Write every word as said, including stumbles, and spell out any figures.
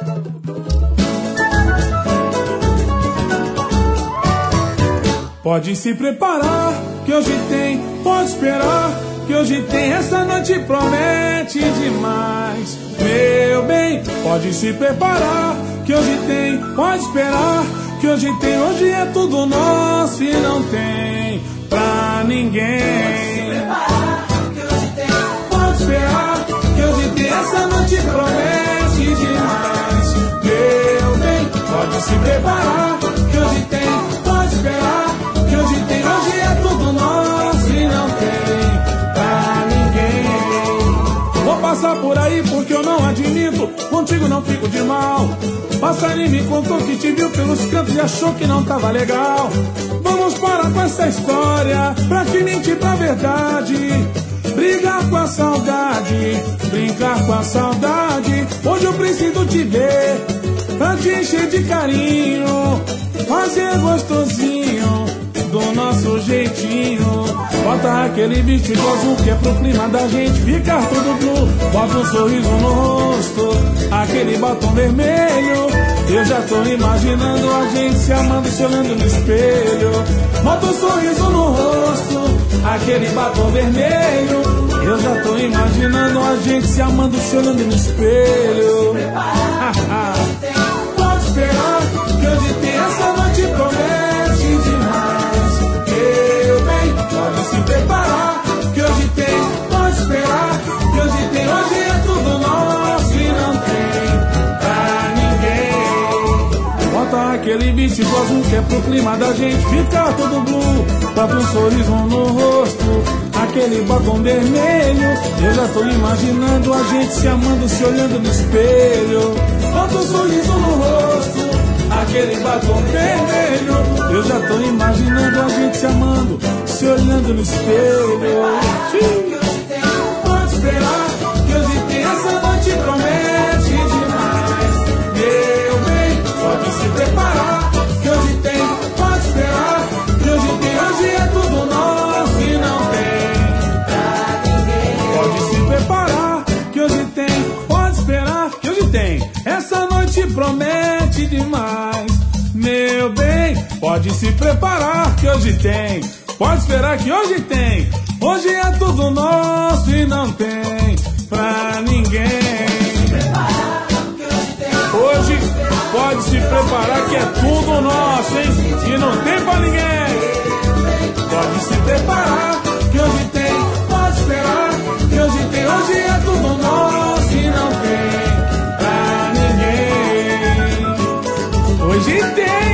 Pode se preparar, que hoje tem, pode esperar, que hoje tem, essa noite promete demais. Meu bem, pode se preparar, que hoje tem, pode esperar, que hoje tem, hoje é tudo nosso e não tem pra ninguém. Pode se preparar, que hoje tem, pode esperar, que hoje tem, essa noite promete demais. Meu bem, pode se preparar, que hoje tem, pode esperar, que hoje tem, hoje é tudo nosso e não tem pra ninguém. Vou passar por aí porque eu não admito, contigo não fico de mal. Passarinho me contou que te viu pelos cantos e achou que não tava legal. Vamos parar com essa história, pra que mentir pra verdade. Brigar com a saudade, brincar com a saudade. Hoje eu preciso te ver, pra te encher de carinho, fazer gostosinho do nosso jeitinho. Bota aquele vestido azul que é pro clima da gente ficar tudo blue. Bota um sorriso no rosto, aquele batom vermelho. Eu já tô imaginando a gente se amando, se olhando no espelho. Bota um sorriso no rosto, aquele batom vermelho. Eu já tô imaginando a gente se amando, se olhando no espelho. Pode esperar, que hoje tem, essa noite promete demais. Meu bem, pode se preparar, que hoje tem, pode esperar, que hoje tem, hoje é tudo nosso e não tem pra ninguém. Bota aquele vestido azul que é pro clima da gente ficar todo blue. Bota um sorriso no rosto, aquele batom vermelho. Eu já tô imaginando a gente se amando, se olhando no espelho. Bota um sorriso no rosto, aquele batom vermelho. Eu já tô imaginando a gente se amando, se olhando no espelho. Pode esperar, que hoje tem, essa noite promete demais. Meu bem, pode se preparar, que hoje tem, pode esperar, que hoje tem, hoje é tudo nosso e não tem pra ninguém. Pode se preparar, que hoje tem, pode esperar, que hoje tem, essa noite promete demais. Meu bem, pode se preparar, que hoje tem, pode esperar, que hoje tem, hoje é tudo nosso e não tem pra ninguém. Hoje pode se preparar, que é tudo nosso, hein? E não tem pra ninguém. Pode se preparar, que hoje tem, pode esperar, que hoje tem, hoje é tudo nosso e não tem pra ninguém. Hoje tem.